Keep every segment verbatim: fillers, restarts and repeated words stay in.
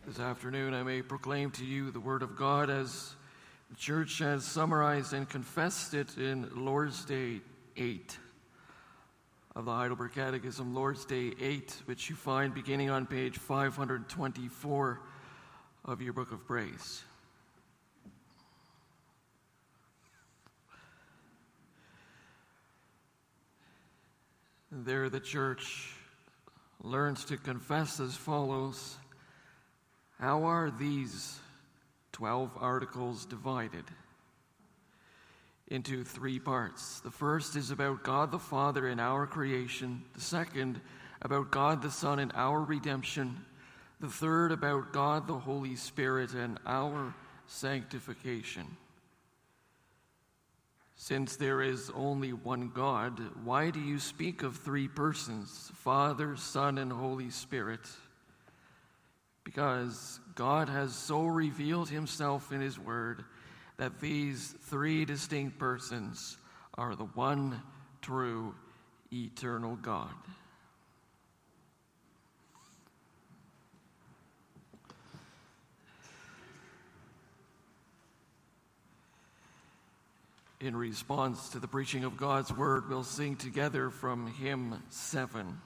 This afternoon I may proclaim to you the Word of God as the Church has summarized and confessed it in Lord's Day eight of the Heidelberg Catechism, Lord's Day eight, which you find beginning on page five hundred twenty-four of your Book of Praise. There the Church learns to confess as follows: how are these twelve articles divided? Into three parts. The first is about God the Father and our creation. The second, about God the Son and our redemption. The third, about God the Holy Spirit and our sanctification. Since there is only one God, why do you speak of three persons, Father, Son, and Holy Spirit? Because God has so revealed himself in his word that these three distinct persons are the one true eternal God. In response to the preaching of God's word, we'll sing together from hymn seven.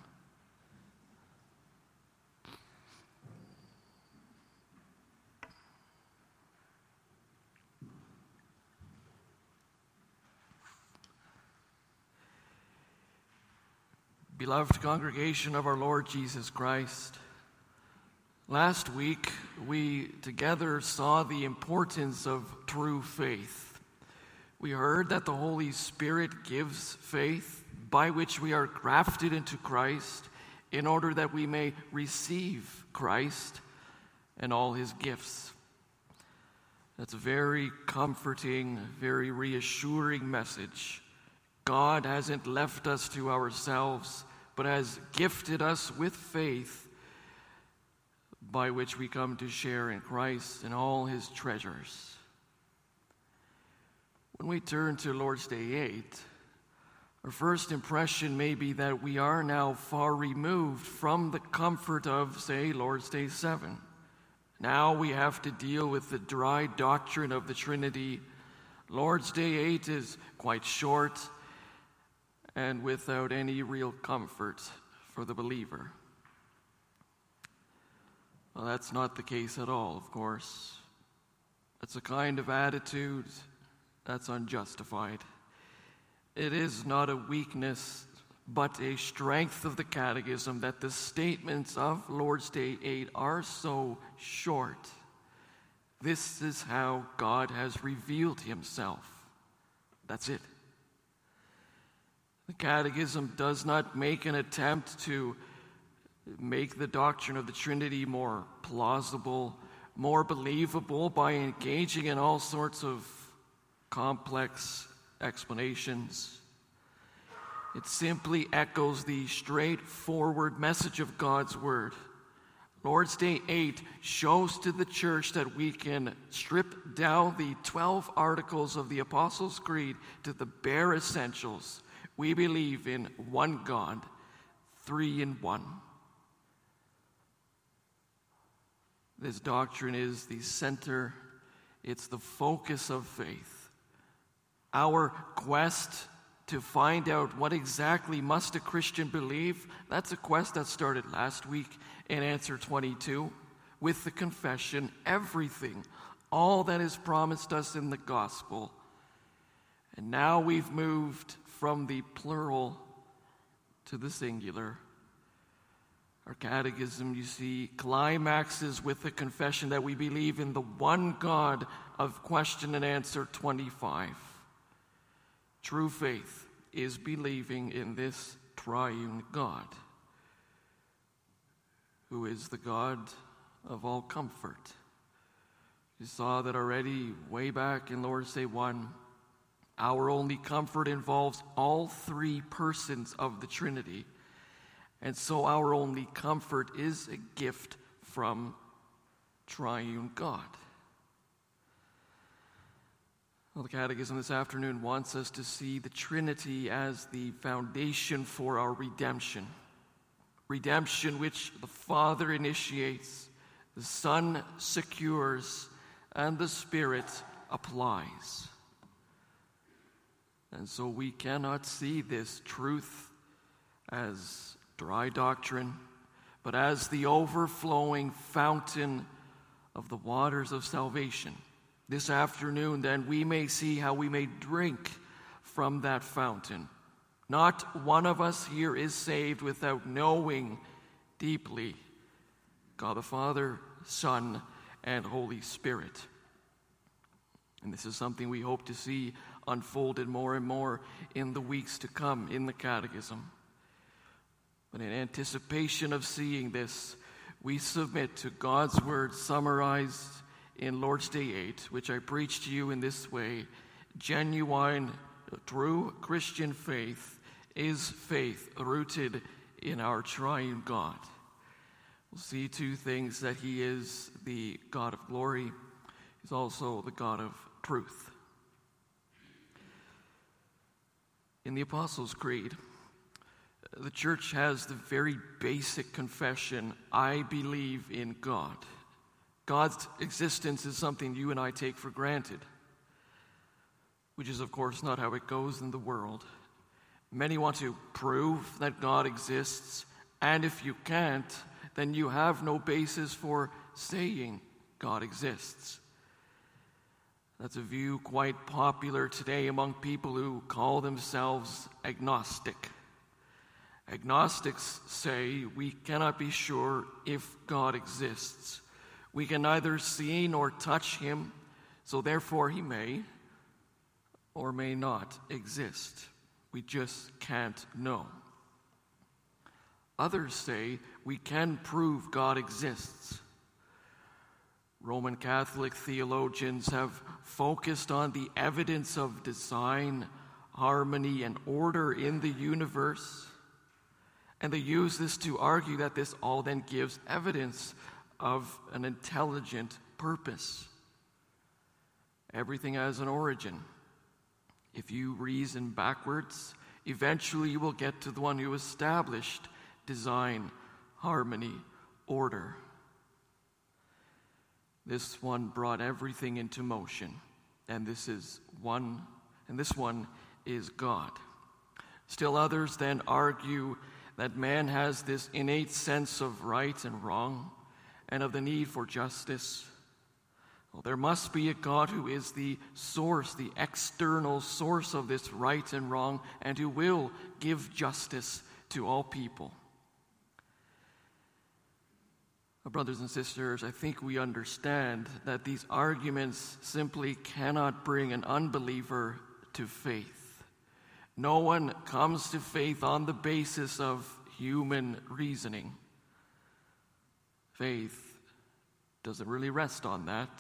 Beloved congregation of our Lord Jesus Christ, last week we together saw the importance of true faith. We heard that the Holy Spirit gives faith by which we are grafted into Christ in order that we may receive Christ and all his gifts. That's a very comforting, very reassuring message. God hasn't left us to ourselves, but has gifted us with faith by which we come to share in Christ and all his treasures. When we turn to Lord's Day eight, our first impression may be that we are now far removed from the comfort of, say, Lord's Day seven. Now we have to deal with the dry doctrine of the Trinity. Lord's Day eight is quite short and without any real comfort for the believer. Well, that's not the case at all, of course. It's a kind of attitude that's unjustified. It is not a weakness, but a strength of the Catechism that the statements of Lord's Day eight are so short. This is how God has revealed himself. That's it. The Catechism does not make an attempt to make the doctrine of the Trinity more plausible, more believable by engaging in all sorts of complex explanations. It simply echoes the straightforward message of God's Word. Lord's Day eight shows to the Church that we can strip down the twelve articles of the Apostles' Creed to the bare essentials. We believe in one God, three in one. This doctrine is the center, it's the focus of faith. Our quest to find out what exactly must a Christian believe, that's a quest that started last week in answer twenty-two with the confession, everything, all that is promised us in the gospel. And now we've moved from the plural to the singular. Our catechism, you see, climaxes with the confession that we believe in the one God of question and answer twenty-five. True faith is believing in this triune God, who is the God of all comfort. You saw that already way back in Lord's Day one. Our only comfort involves all three persons of the Trinity. And so our only comfort is a gift from triune God. Well, the Catechism this afternoon wants us to see the Trinity as the foundation for our redemption. Redemption which the Father initiates, The Son secures, and the Spirit applies. And so we cannot see this truth as dry doctrine, but as the overflowing fountain of the waters of salvation. This afternoon, then, we may see how we may drink from that fountain. Not one of us here is saved without knowing deeply God the Father, Son, and Holy Spirit. And this is something we hope to see unfolded more and more in the weeks to come in the Catechism. But in anticipation of seeing this, we submit to God's Word summarized in Lord's Day eight, which I preach to you in this way: genuine, true Christian faith is faith rooted in our triune God. We'll see two things: that He is the God of glory, He's also the God of truth. In the Apostles' Creed, the Church has the very basic confession, I believe in God. God's existence is something you and I take for granted, which is, of course, not how it goes in the world. Many want to prove that God exists, and if you can't, then you have no basis for saying God exists. That's a view quite popular today among people who call themselves agnostic. Agnostics say we cannot be sure if God exists. We can neither see nor touch Him, so therefore He may or may not exist. We just can't know. Others say we can prove God exists. Roman Catholic theologians have focused on the evidence of design, harmony, and order in the universe, and they use this to argue that this all then gives evidence of an intelligent purpose. Everything has an origin. If you reason backwards, eventually you will get to the one who established design, harmony, order. This one brought everything into motion, and this is one, and this one is God. Still others then argue that man has this innate sense of right and wrong and of the need for justice. Well, there must be a God who is the source, the external source of this right and wrong, and who will give justice to all people. Brothers and sisters, I think we understand that these arguments simply cannot bring an unbeliever to faith. No one comes to faith on the basis of human reasoning. Faith doesn't really rest on that.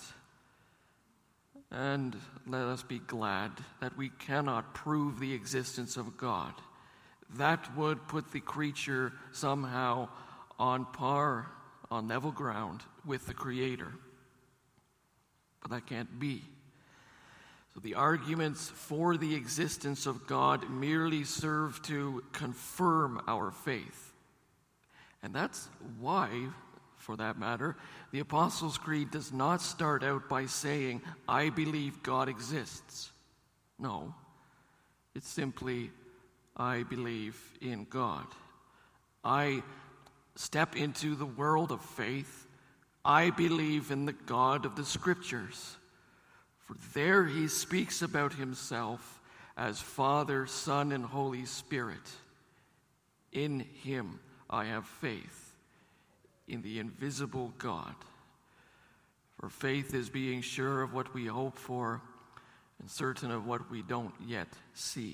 And let us be glad that we cannot prove the existence of God. That would put the creature somehow on par, on level ground with the Creator. But that can't be. So the arguments for the existence of God merely serve to confirm our faith. And that's why, for that matter, the Apostles' Creed does not start out by saying, I believe God exists. No, it's simply, I believe in God. I step into the world of faith. I believe in the God of the Scriptures. For there he speaks about himself as Father, Son, and Holy Spirit. In him I have faith, in the invisible God. For faith is being sure of what we hope for and certain of what we don't yet see.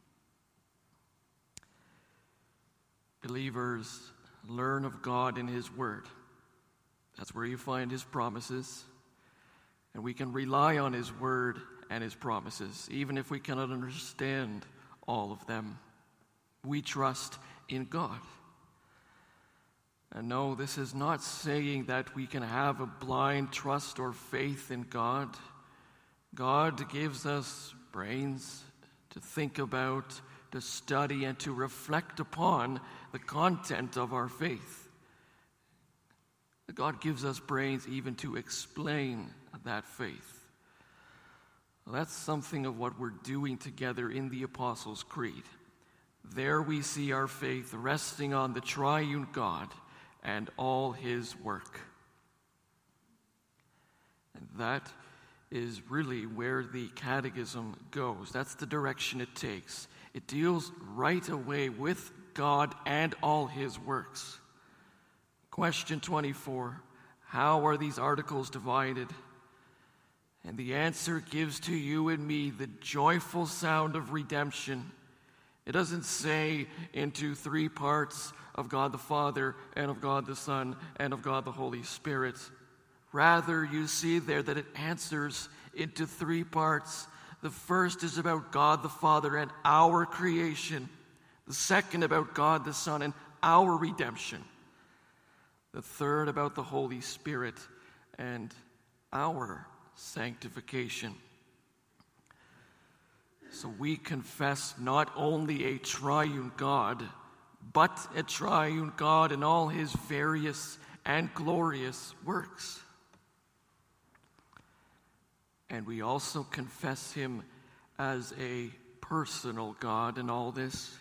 Believers learn of God in his word. That's where you find his promises. And we can rely on his word and his promises, even if we cannot understand all of them. We trust in God. And no, this is not saying that we can have a blind trust or faith in God. God gives us brains to think about, to study, and to reflect upon the content of our faith. God gives us brains even to explain that faith. Well, that's something of what we're doing together in the Apostles' Creed. There we see our faith resting on the triune God and all his work. And that is really where the catechism goes. That's the direction it takes. It deals right away with God and all his works. Question twenty-four, how are these articles divided? And the answer gives to you and me the joyful sound of redemption. It doesn't say into three parts of God the Father and of God the Son and of God the Holy Spirit. Rather, you see there that it answers into three parts. The first is about God the Father and our creation. The second about God the Son and our redemption. The third about the Holy Spirit and our sanctification. So we confess not only a triune God, but a triune God in all his various and glorious works. And we also confess him as a personal God in all this.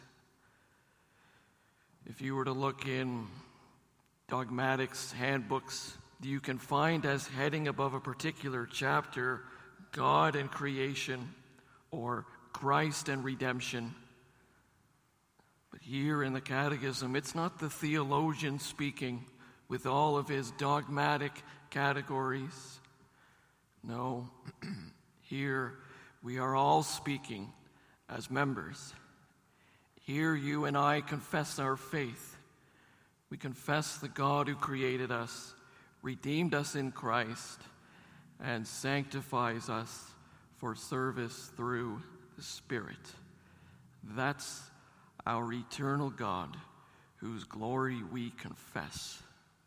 If you were to look in dogmatics handbooks, you can find as heading above a particular chapter, God and creation, or Christ and redemption. But here in the Catechism, it's not the theologian speaking with all of his dogmatic categories. No, here we are all speaking as members. Here you and I confess our faith. We confess the God who created us, redeemed us in Christ, and sanctifies us for service through the Spirit. That's our eternal God, whose glory we confess.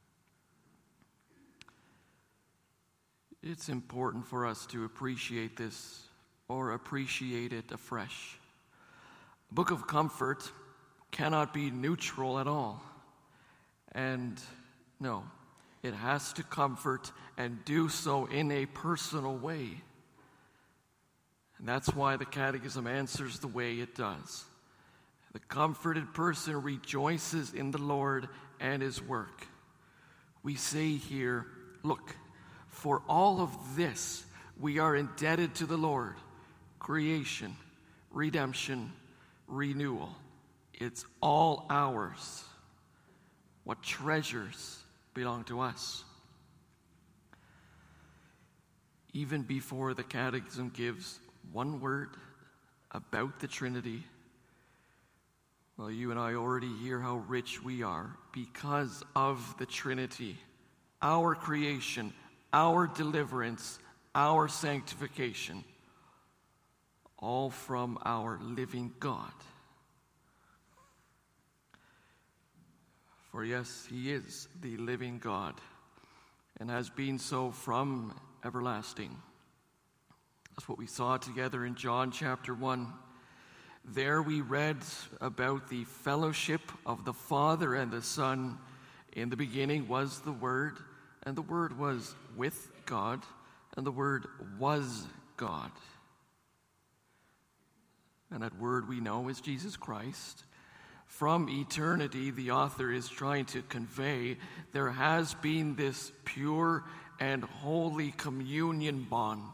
It's important for us to appreciate this, or appreciate it afresh. A book of comfort cannot be neutral at all. And no, it has to comfort and do so in a personal way. And that's why the Catechism answers the way it does. The comforted person rejoices in the Lord and his work. We say here, look, for all of this we are indebted to the Lord. Creation, redemption, renewal. It's all ours. What treasures belong to us? Even before the Catechism gives one word about the Trinity, well, you and I already hear how rich we are because of the Trinity. Our creation, our deliverance, our sanctification, all from our living God. For yes, he is the living God, and has been so from everlasting. That's what we saw together in John chapter one. There we read about the fellowship of the Father and the Son. In the beginning was the Word, and the Word was with God, and the Word was God. And that Word we know is Jesus Christ. From eternity, the author is trying to convey there has been this pure and holy communion bond.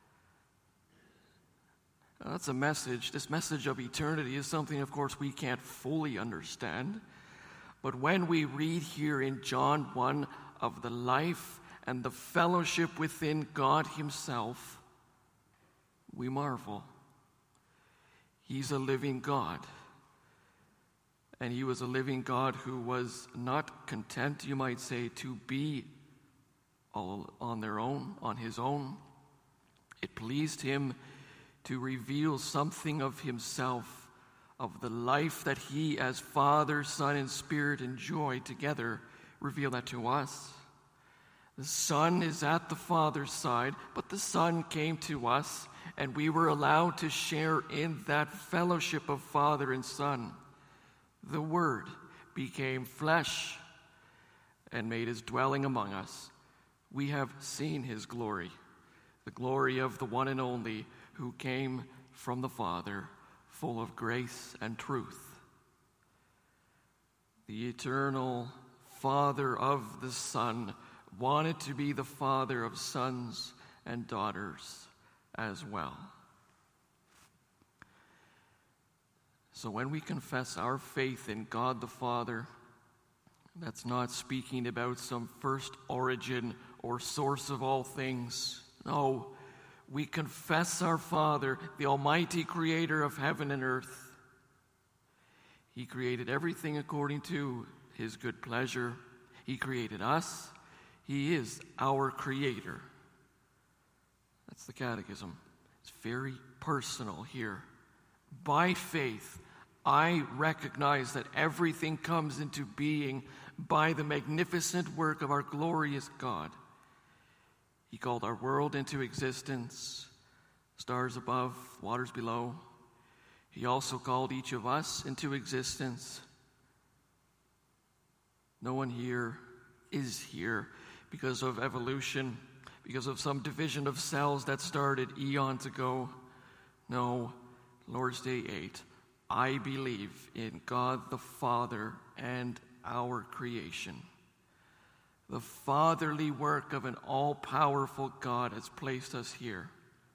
Now, that's a message. This message of eternity is something, of course, we can't fully understand. But when we read here in John one of the life and the fellowship within God himself, we marvel. He's a living God. And he was a living God who was not content, you might say, to be all on their own, on his own. It pleased him to reveal something of himself, of the life that he as Father, Son, and Spirit enjoy together, reveal that to us. The Son is at the Father's side, but the Son came to us, and we were allowed to share in that fellowship of Father and Son. The Word became flesh and made his dwelling among us. We have seen his glory, the glory of the one and only who came from the Father, full of grace and truth. The eternal Father of the Son wanted to be the Father of sons and daughters as well. So when we confess our faith in God the Father, that's not speaking about some first origin or source of all things. No, we confess our Father, the almighty creator of heaven and earth. He created everything according to his good pleasure. He created us. He is our creator. That's the catechism. It's very personal here. By faith, I recognize that everything comes into being by the magnificent work of our glorious God. He called our world into existence, stars above, waters below. He also called each of us into existence. No one here is here because of evolution, because of some division of cells that started eons ago. No, Lord's Day eight. I believe in God the Father and our creation. The fatherly work of an all-powerful God has placed us here.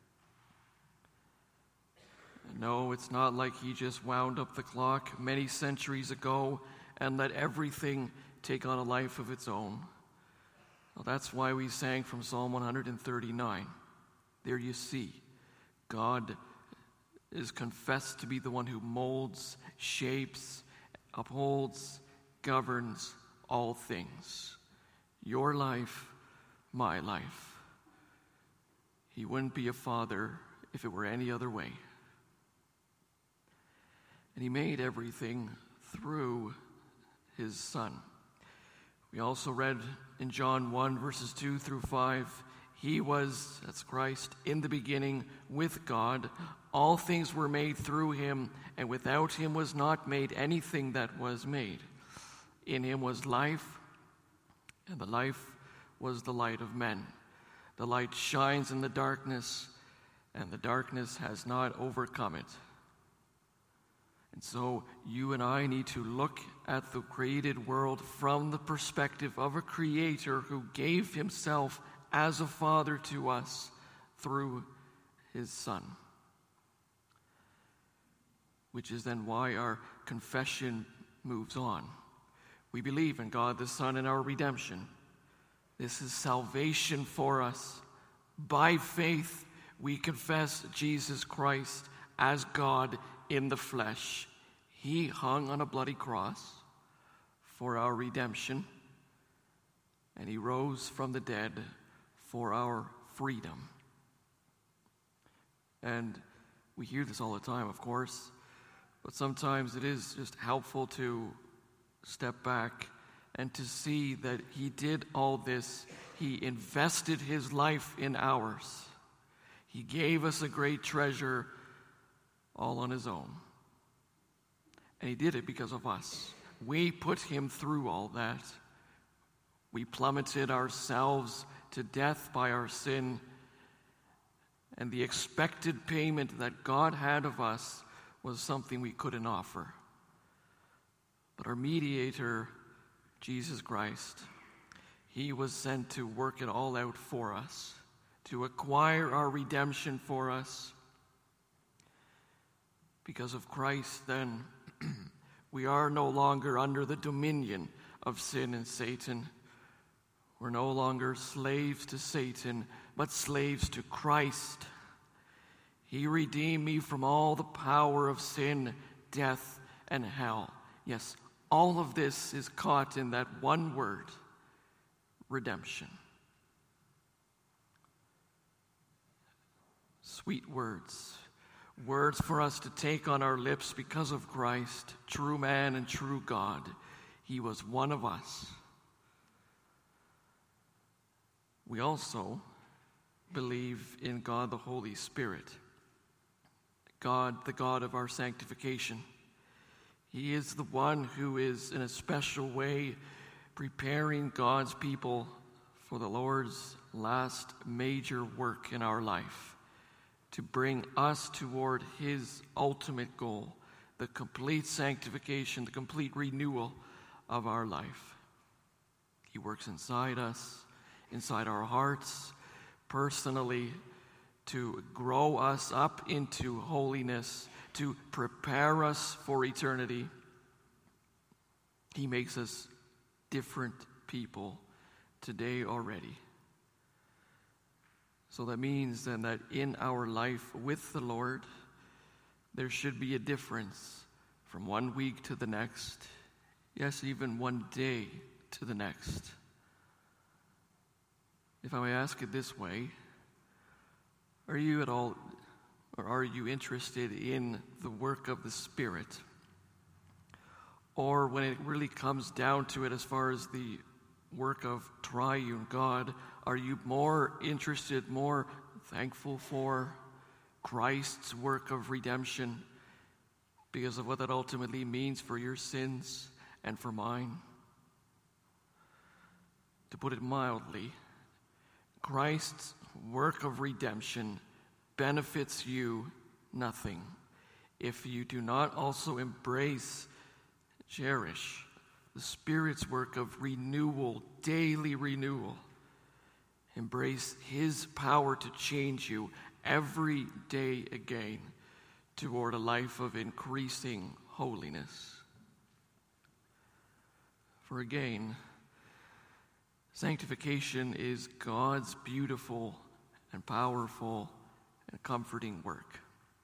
No, it's not like he just wound up the clock many centuries ago and let everything take on a life of its own. Well, that's why we sang from Psalm one thirty-nine. There you see, God is confessed to be the one who molds, shapes, upholds, governs all things. Your life, my life. He wouldn't be a father if it were any other way. And he made everything through his Son. We also read in John one, verses two through five, he was, that's Christ, in the beginning with God. All things were made through him, and without him was not made anything that was made. In him was life, and the life was the light of men. The light shines in the darkness, and the darkness has not overcome it. And so you and I need to look at the created world from the perspective of a creator who gave himself as a father to us through his Son. Which is then why our confession moves on. We believe in God the Son and our redemption. This is salvation for us. By faith, we confess Jesus Christ as God in the flesh. He hung on a bloody cross for our redemption, and he rose from the dead for our freedom. And we hear this all the time, of course, but sometimes it is just helpful to step back and to see that he did all this. He invested his life in ours. He gave us a great treasure all on his own. And he did it because of us. We put him through all that. We plummeted ourselves to death by our sin. And the expected payment that God had of us was something we couldn't offer. But our mediator, Jesus Christ, he was sent to work it all out for us, to acquire our redemption for us. Because of Christ, then, we are no longer under the dominion of sin and Satan. We're no longer slaves to Satan, but slaves to Christ. He redeemed me from all the power of sin, death, and hell. Yes, all of this is caught in that one word, redemption. Sweet words. Words for us to take on our lips because of Christ, true man and true God. He was one of us. We also believe in God the Holy Spirit, God, the God of our sanctification. He is the one who is in a special way preparing God's people for the Lord's last major work in our life, to bring us toward his ultimate goal, the complete sanctification, the complete renewal of our life. He works inside us, inside our hearts, personally, to grow us up into holiness, to prepare us for eternity. He makes us different people today already. So that means then that in our life with the Lord, there should be a difference from one week to the next, yes, even one day to the next. If I may ask it this way, are you at all, or are you interested in the work of the Spirit? Or when it really comes down to it, as far as the work of triune God, are you more interested, more thankful for Christ's work of redemption because of what that ultimately means for your sins and for mine? To put it mildly, Christ's work of redemption benefits you nothing if you do not also embrace, cherish the Spirit's work of renewal, daily renewal. Embrace his power to change you every day again toward a life of increasing holiness. For again, sanctification is God's beautiful and powerful and comforting work.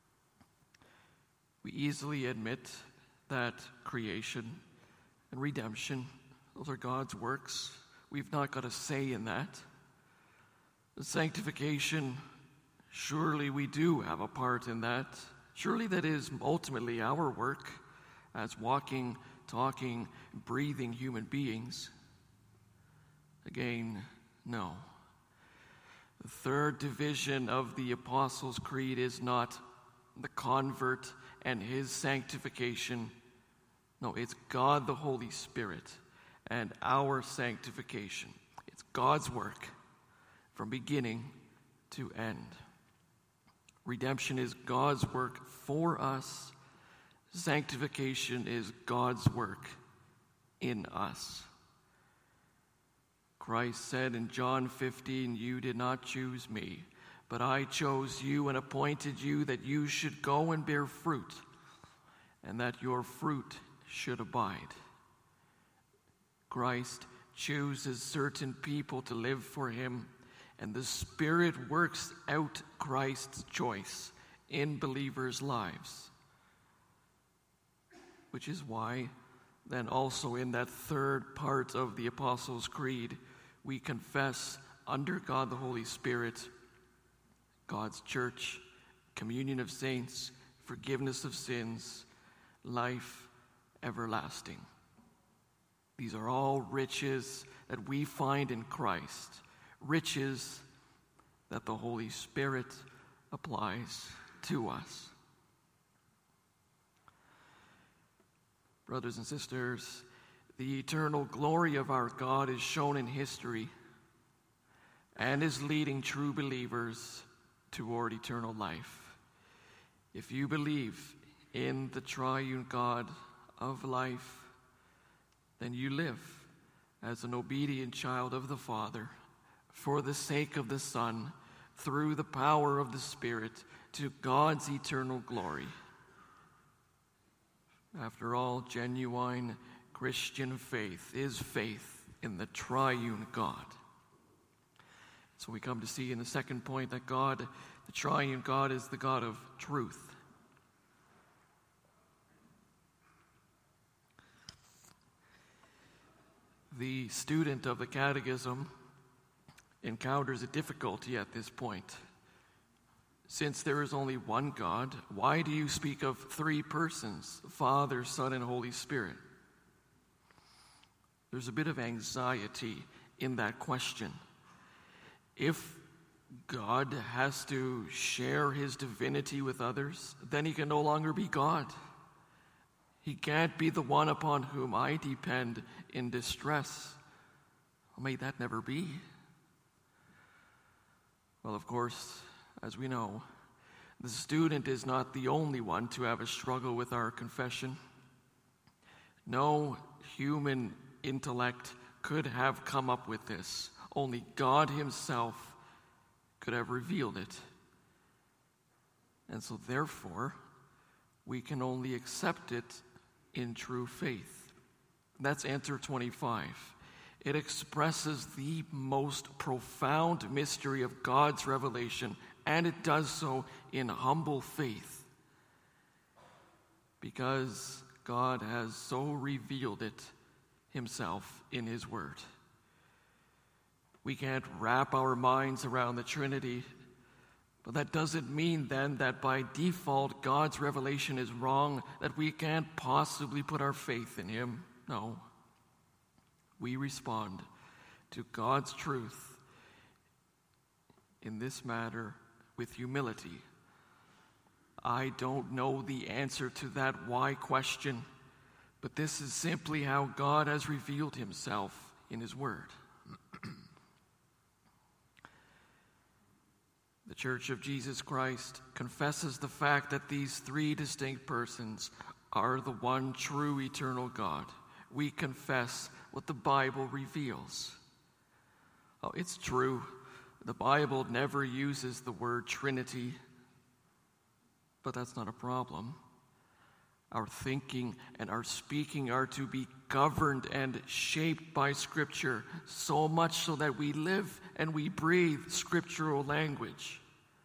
We easily admit that creation and redemption, those are God's works. We've not got a say in that. The sanctification, surely we do have a part in that. Surely that is ultimately our work as walking, talking, breathing human beings. Again, no. The third division of the Apostles' Creed is not the convert and his sanctification. No, it's God the Holy Spirit and our sanctification. It's God's work from beginning to end. Redemption is God's work for us. Sanctification is God's work in us. Christ said in John fifteen, "You did not choose me, but I chose you and appointed you that you should go and bear fruit, and that your fruit should abide." Christ chooses certain people to live for him, and the Spirit works out Christ's choice in believers' lives. Which is why, then also in that third part of the Apostles' Creed, we confess under God the Holy Spirit, God's church, communion of saints, forgiveness of sins, life everlasting. These are all riches that we find in Christ, riches that the Holy Spirit applies to us. Brothers and sisters, the eternal glory of our God is shown in history and is leading true believers toward eternal life. If you believe in the triune God of life, then you live as an obedient child of the Father for the sake of the Son, through the power of the Spirit, to God's eternal glory. After all, genuine Christian faith is faith in the triune God. So we come to see in the second point that God, the triune God, is the God of truth. The student of the Catechism encounters a difficulty at this point. Since there is only one God, why do you speak of three persons, Father, Son, and Holy Spirit? There's a bit of anxiety in that question. If God has to share his divinity with others, then he can no longer be God. He can't be the one upon whom I depend in distress. May that never be. Well, of course, as we know, the student is not the only one to have a struggle with our confession. No human intellect could have come up with this. Only God himself could have revealed it. And so therefore, we can only accept it in true faith. That's answer twenty-five. It expresses the most profound mystery of God's revelation, and it does so in humble faith, because God has so revealed it himself in his word. We can't wrap our minds around the Trinity, but that doesn't mean then that by default God's revelation is wrong, that we can't possibly put our faith in him. No. We respond to God's truth in this matter with humility. I don't know the answer to that why question, but this is simply how God has revealed himself in his word. The Church of Jesus Christ confesses the fact that these three distinct persons are the one true eternal God. We confess what the Bible reveals. Oh, it's true. The Bible never uses the word Trinity, but that's not a problem. Our thinking and our speaking are to be governed and shaped by Scripture, so much so that we live and we breathe scriptural language.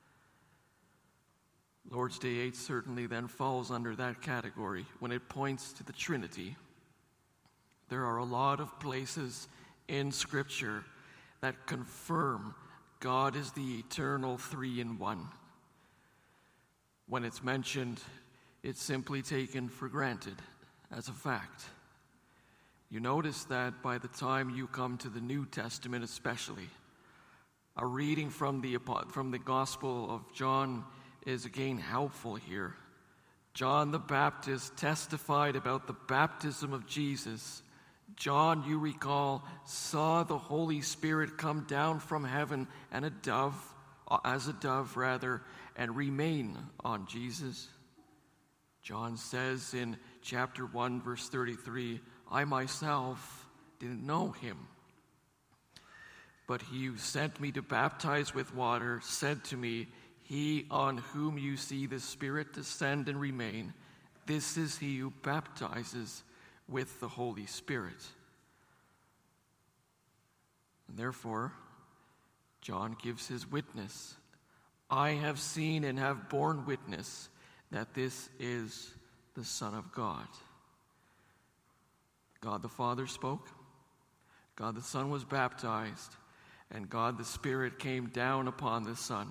Lord's Day eight certainly then falls under that category when it points to the Trinity. There are a lot of places in Scripture that confirm God is the eternal three-in-one. When it's mentioned, it's simply taken for granted as a fact. You notice that by the time you come to the New Testament especially. A reading from the, from the Gospel of John is again helpful here. John the Baptist testified about the baptism of Jesus. John, you recall, saw the Holy Spirit come down from heaven and a dove, as a dove rather, and remain on Jesus. John says in chapter one, verse thirty-three, I myself didn't know him, but he who sent me to baptize with water said to me, he on whom you see the Spirit descend and remain, this is he who baptizes with the Holy Spirit. And therefore, John gives his witness. I have seen and have borne witness that this is the Son of God. God the Father spoke, God the Son was baptized, and God the Spirit came down upon the Son.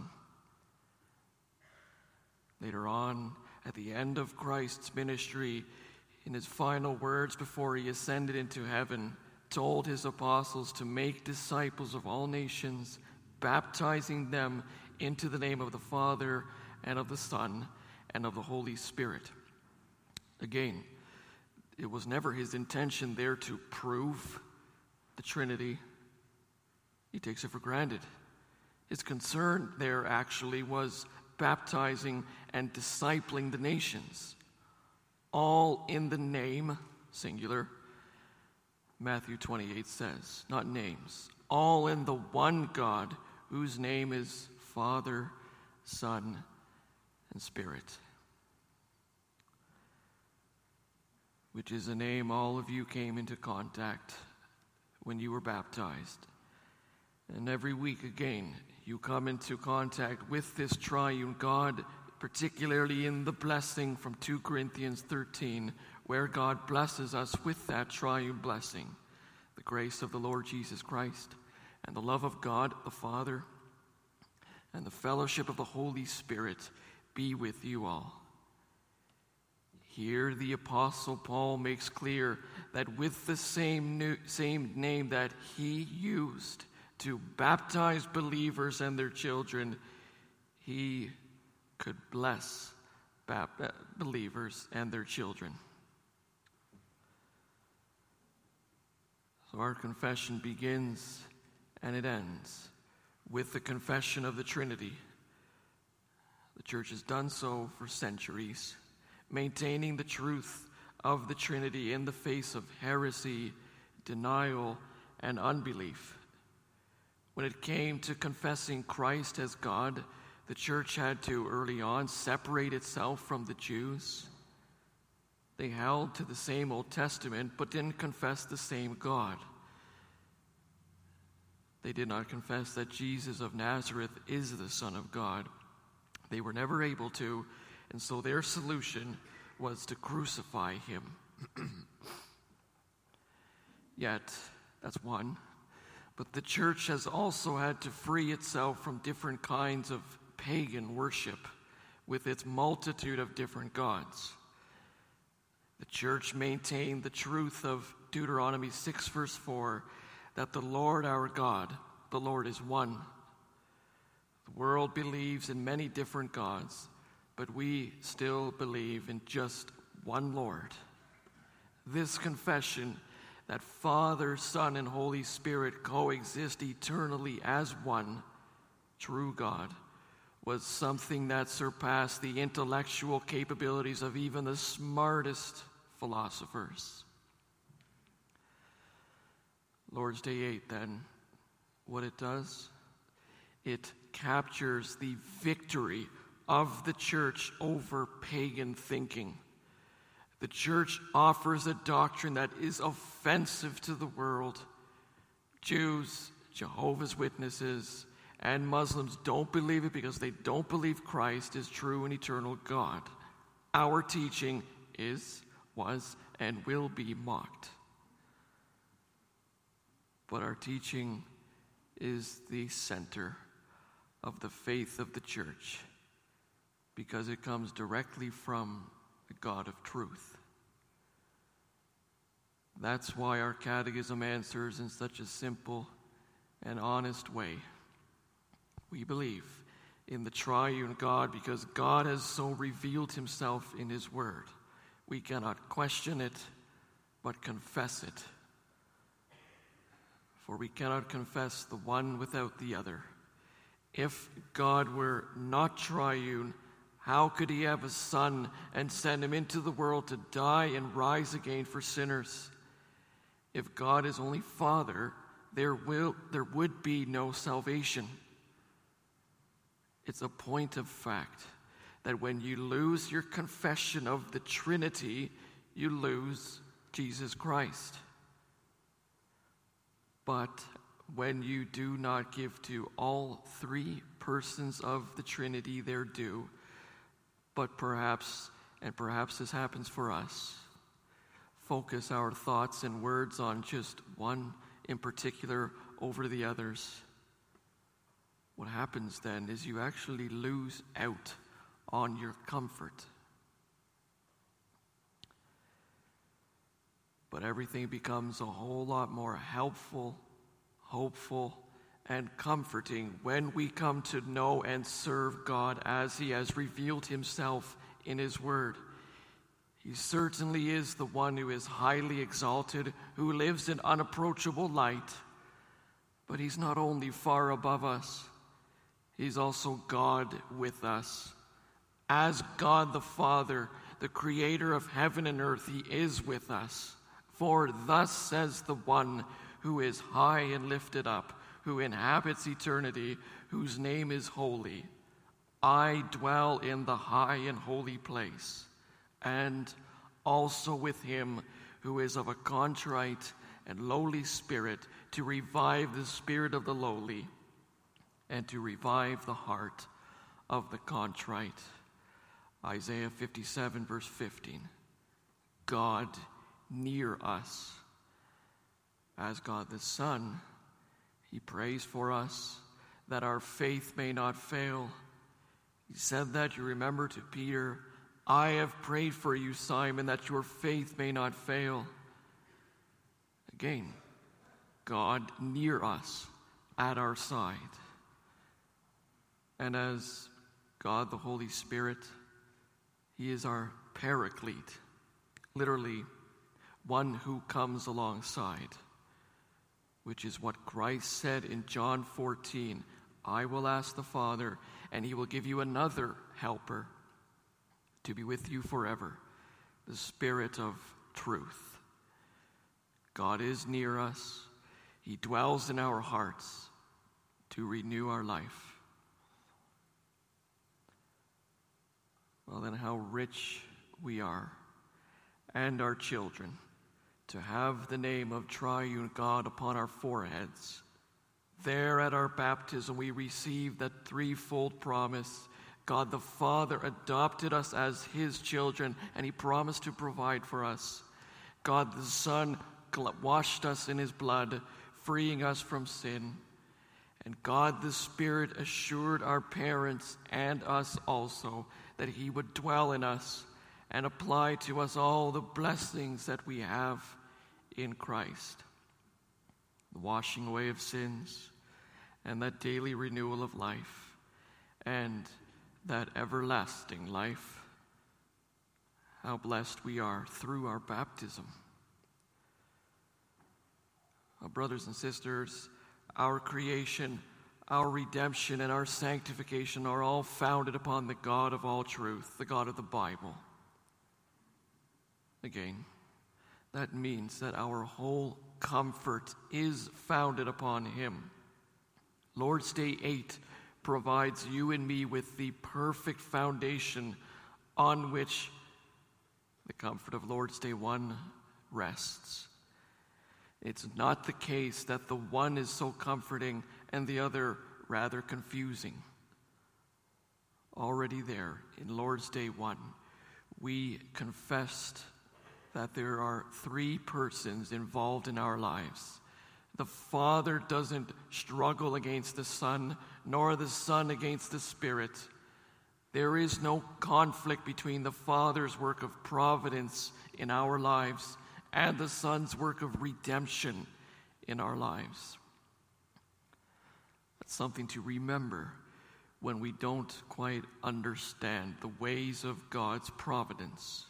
Later on, at the end of Christ's ministry, in his final words before he ascended into heaven, told his apostles to make disciples of all nations, baptizing them into the name of the Father and of the Son and of the Holy Spirit. Again, it was never his intention there to prove the Trinity. He takes it for granted. His concern there actually was baptizing and discipling the nations, all in the name, singular, Matthew twenty-eight says, not names, all in the one God whose name is Father, Son, and Spirit, which is a name all of you came into contact when you were baptized. And every week again, you come into contact with this triune God, particularly in the blessing from two Corinthians thirteen, where God blesses us with that triune blessing, the grace of the Lord Jesus Christ, and the love of God the Father, and the fellowship of the Holy Spirit be with you all. Here the Apostle Paul makes clear that with the same, new, same name that he used to baptize believers and their children, he could bless bap- believers and their children. So our confession begins and it ends with the confession of the Trinity. The Church has done so for centuries, maintaining the truth of the Trinity in the face of heresy, denial, and unbelief. When it came to confessing Christ as God, the Church had to, early on, separate itself from the Jews. They held to the same Old Testament, but didn't confess the same God. They did not confess that Jesus of Nazareth is the Son of God. They were never able to, and so their solution was to crucify him. Yet, that's one. But the Church has also had to free itself from different kinds of pagan worship with its multitude of different gods. The Church maintained the truth of Deuteronomy six, verse four, that the Lord our God, the Lord is one. The world believes in many different gods, but we still believe in just one Lord. This confession that Father, Son, and Holy Spirit coexist eternally as one true God was something that surpassed the intellectual capabilities of even the smartest philosophers. Lord's Day eight, then, what it does? It captures the victory of the Church over pagan thinking. The Church offers a doctrine that is offensive to the world. Jews, Jehovah's Witnesses, and Muslims don't believe it because they don't believe Christ is true and eternal God. Our teaching is, was, and will be mocked. But our teaching is the center of the faith of the Church because it comes directly from the God of truth. That's why our catechism answers in such a simple and honest way. We believe in the triune God because God has so revealed himself in his word. We cannot question it, but confess it. For we cannot confess the one without the other. If God were not triune, how could he have a son and send him into the world to die and rise again for sinners? If God is only Father, there will there would be no salvation. It's a point of fact that when you lose your confession of the Trinity, you lose Jesus Christ. But when you do not give to all three persons of the Trinity their due, but perhaps, and perhaps this happens for us, focus our thoughts and words on just one in particular over the others, what happens then is you actually lose out on your comfort. But everything becomes a whole lot more helpful, hopeful, and comforting when we come to know and serve God as he has revealed himself in his word. He certainly is the one who is highly exalted, who lives in unapproachable light. But he's not only far above us, he's also God with us. As God the Father, the creator of heaven and earth, he is with us. For thus says the one who is high and lifted up, who inhabits eternity, whose name is holy. I dwell in the high and holy place, and also with him who is of a contrite and lowly spirit, to revive the spirit of the lowly, and to revive the heart of the contrite. Isaiah fifty-seven, verse fifteen. God near us. As God the Son, he prays for us that our faith may not fail. He said that, you remember, to Peter, I have prayed for you, Simon, that your faith may not fail. Again, God near us, at our side. And as God the Holy Spirit, he is our paraclete, literally one who comes alongside. which is what Christ said in John fourteen, I will ask the Father, and he will give you another helper to be with you forever, the Spirit of truth. God is near us. He dwells in our hearts to renew our life. Well, then how rich we are, and our children, to have the name of Triune God upon our foreheads. There at our baptism we receive that threefold promise. God the Father adopted us as his children, and he promised to provide for us. God the Son washed us in his blood, freeing us from sin. And God the Spirit assured our parents and us also that he would dwell in us and apply to us all the blessings that we have in Christ. The washing away of sins, and that daily renewal of life, and that everlasting life. How blessed we are through our baptism. Our brothers and sisters, our creation, our redemption, and our sanctification are all founded upon the God of all truth, the God of the Bible. Again, that means that our whole comfort is founded upon him. Lord's Day eight provides you and me with the perfect foundation on which the comfort of Lord's Day one rests. It's not the case that the one is so comforting and the other rather confusing. Already there in Lord's Day one, we confessed that there are three persons involved in our lives. The Father doesn't struggle against the Son, nor the Son against the Spirit. There is no conflict between the Father's work of providence in our lives and the Son's work of redemption in our lives. That's something to remember when we don't quite understand the ways of God's providence.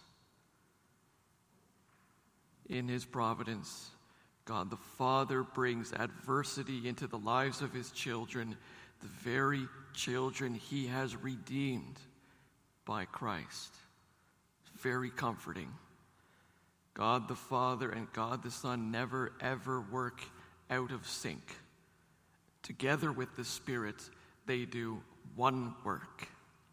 In his providence, God the Father brings adversity into the lives of his children, the very children he has redeemed by Christ. It's very comforting. God the Father and God the Son never ever work out of sync. Together with the Spirit, they do one work.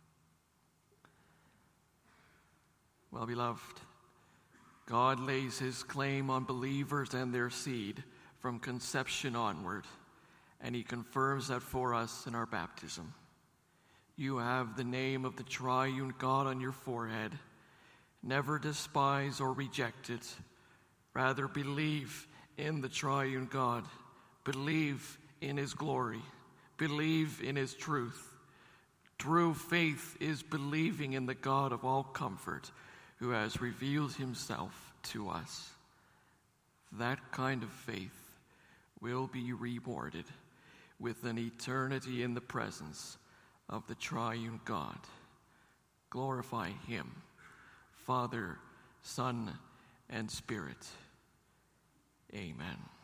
Well, beloved, God lays his claim on believers and their seed from conception onward, and he confirms that for us in our baptism. You have the name of the Triune God on your forehead. Never despise or reject it. Rather, believe in the Triune God. Believe in his glory. Believe in his truth. True faith is believing in the God of all comfort, who has revealed himself to us. That kind of faith will be rewarded with an eternity in the presence of the Triune God. Glorify him, Father, Son, and Spirit. Amen.